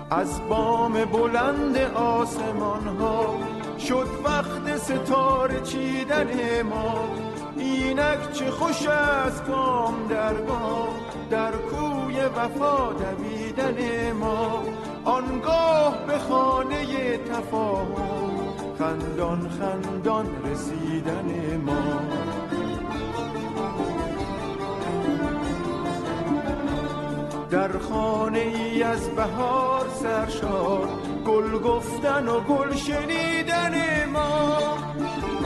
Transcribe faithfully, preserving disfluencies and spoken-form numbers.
از بام بلند آسمان ها شد وقت ستاره چیدن ما. اینک چه خوش از گام در گام در کوی وفا دویدن ما. آنگاه به خانه تفاهم خندان خندان رسیدن ما. در خانه ای از بهار سرشار گل گفتن و گل شنیدن ما.